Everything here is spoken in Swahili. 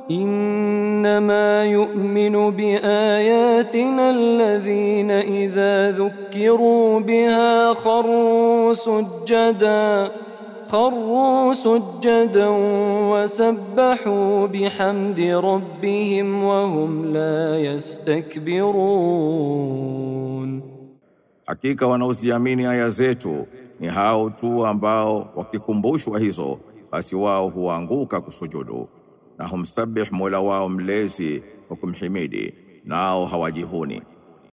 إنما يؤمن بآياتنا الذين إذا ذكروا بها خروا سجدا وسبحوا بحمد ربهم وهم لا يستكبرون. Hakika wanaoziamini aya zetu ni hao tu ambao wakikumbushwa hizo basi wao huanguka kusujudu na humsabih Mola wao mlezi kwa kumhimidi nao hawajivuni.